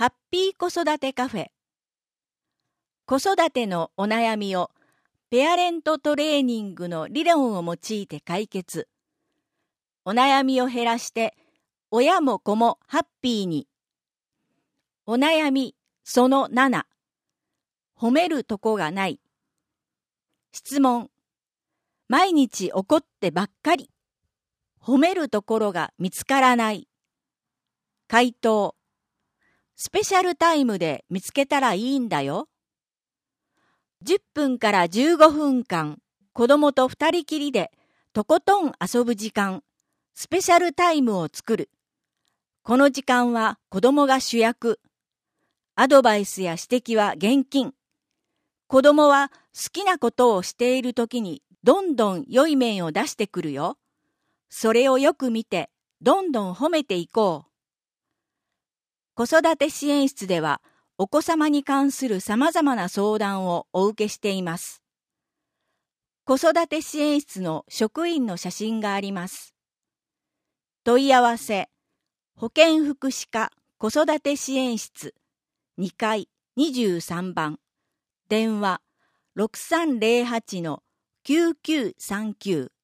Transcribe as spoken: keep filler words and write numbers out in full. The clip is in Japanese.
ハッピー子育てカフェ。子育てのお悩みをペアレントトレーニングの理論を用いて解決。お悩みを減らして親も子もハッピーに。お悩みそのなな。褒めるとこがない。質問。毎日怒ってばっかり。褒めるところが見つからない。回答。スペシャルタイムで見つけたらいいんだよ。じゅっぷんからじゅうごふんかん、子供と二人きりでとことん遊ぶ時間、スペシャルタイムを作る。この時間は子供が主役。アドバイスや指摘は厳禁。子供は好きなことをしているときにどんどん良い面を出してくるよ。それをよく見て、どんどん褒めていこう。子育て支援室では、お子様に関するさまざまな相談をお受けしています。子育て支援室の職員の写真があります。問い合わせ、保健福祉課子育て支援室にかいにじゅうさんばん、電話 ろくさんぜろはちのきゅうきゅうさんきゅう